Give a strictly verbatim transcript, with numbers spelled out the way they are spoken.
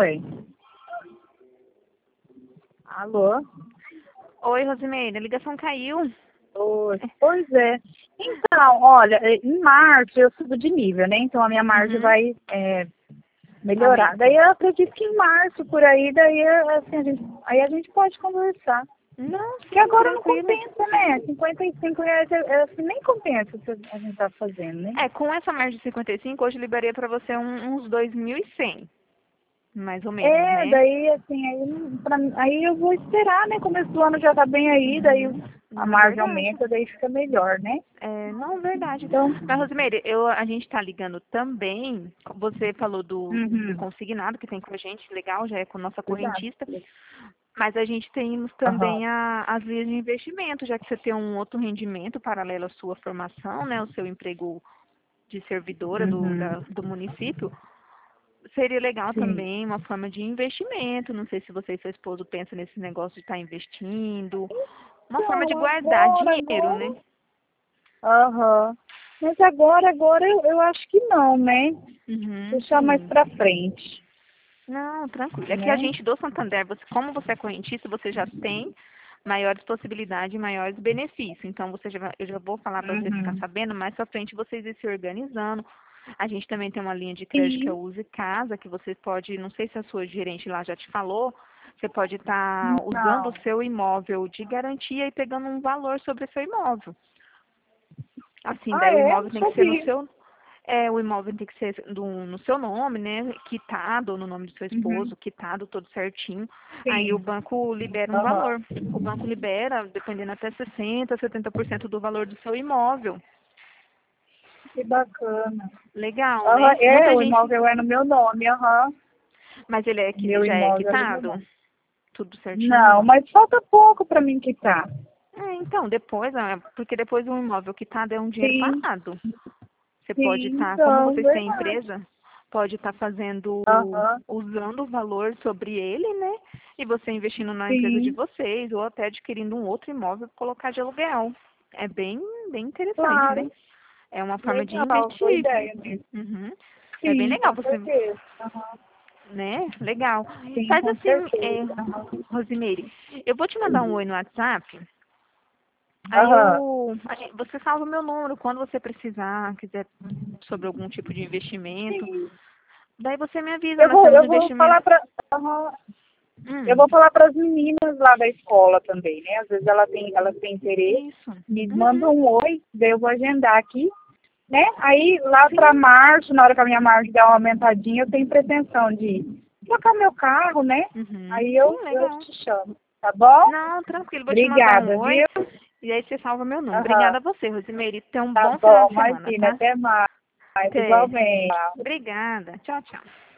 Oi. Alô? Oi, Rosimeire, a ligação caiu. Oi. Pois é. Então, olha, em março eu subo de nível, né? Então a minha margem Uhum. vai é, melhorar. Aumenta. Daí eu acredito que em março, por aí, daí assim, a gente, aí a gente pode conversar. Não, Porque sim, agora não tranquilo. compensa, né? cinquenta e cinco reais é, é, assim, nem compensa o que a gente tá fazendo, né? É, com essa margem de cinquenta e cinco, hoje eu liberei pra você um- uns dois mil e cem, mais ou menos, É, né? daí assim, aí, não- pra, mim- aí eu vou esperar, né? Começo do ano já tá bem aí, daí Uhum. a Não, margem verdade. aumenta, daí fica melhor, né? É, não, verdade. Então, Mas, Rosimeire, eu, a gente tá ligando também, você falou do, do uhum, consignado que tem com a gente, legal, já é com nossa exato. correntista, mas a gente tem Aham. também a, as linhas de investimento, já que você tem um outro rendimento paralelo à sua formação, né, o seu emprego de servidora do, Uhum. da, do município, seria legal Sim. também uma forma de investimento. Não sei se você e seu esposo pensam nesse negócio de estar investindo. Uma forma de Então, guardar agora, dinheiro, agora. né? Aham. Mas agora, agora eu, eu acho que não, né? Uhum, Deixar mais sim. pra frente, Não, tranquilo. É que a né? gente do Santander, você, como você é correntista, você já tem maiores possibilidades e maiores benefícios. Então, você já, vai- eu já vou falar para você ficar Uhum. sabendo, mais pra frente vocês ir se organizando. A gente também tem uma linha de crédito que é o Sim. Use Casa, que você pode, não sei se a sua gerente lá já te falou, você pode estar usando o Não. seu imóvel de garantia e pegando um valor sobre o seu imóvel. Assim, Ah, daí o é? imóvel Não tem que ser no sabia. seu, é, o imóvel tem que ser do, no seu nome, né? Quitado, ou no nome do seu Uhum. esposo, quitado, todo certinho. Aí o Sim. banco libera um Aham. valor. O banco libera, dependendo até sessenta, setenta por cento do valor do seu imóvel. Que bacana. Legal, Aham. né? É, Muita o gente. imóvel é no meu nome, aham. Mas ele é que Meu já é imóvel é no meu quitado? nome. Tudo Não, certinho? mas falta pouco para mim quitar. É, então, depois, ah, porque depois um imóvel quitado é um dinheiro Sim, parado. Você pode sim, estar, como então, vocês têm verdade. empresa, pode estar fazendo, Aham, usando o valor sobre ele, né? E você investindo na empresa de sim, vocês, ou até adquirindo um outro imóvel para colocar de aluguel. É bem, bem interessante, né? claro. É uma forma de Legal, boa investir. ideia mesmo. Uhum. É bem Sim, legal com você, certeza. Aham, né? Legal. sim, Faz com assim, é, certeza. Aham. Rosimeire, eu vou te mandar um oi no WhatsApp. Aí Aham. eu, a gente- você salva o meu número quando você precisar, quiser sobre algum tipo de investimento. Sim. Daí você me avisa, Eu nós vou, temos eu um vou investimento. falar para aham. Eu Hum, vou falar para as meninas lá da escola também, né? Às vezes ela tem, elas têm interesse, isso. me Uhum, mandam um oi, daí eu vou agendar aqui, né? Aí lá para sim. março, na hora que a minha margem der uma aumentadinha, eu tenho pretensão de trocar meu carro, né? Uhum, Aí sim, eu, eu legal. te chamo, tá bom? Não, tranquilo, vou te mandar um Obrigada, oi. viu? E aí você salva meu número. Aham. Obrigada a você, Rosimeire. Tenha um Tá bom final bom, de semana, imagina, tá? até mais, Até. igualmente. Obrigada. Tchau, tchau.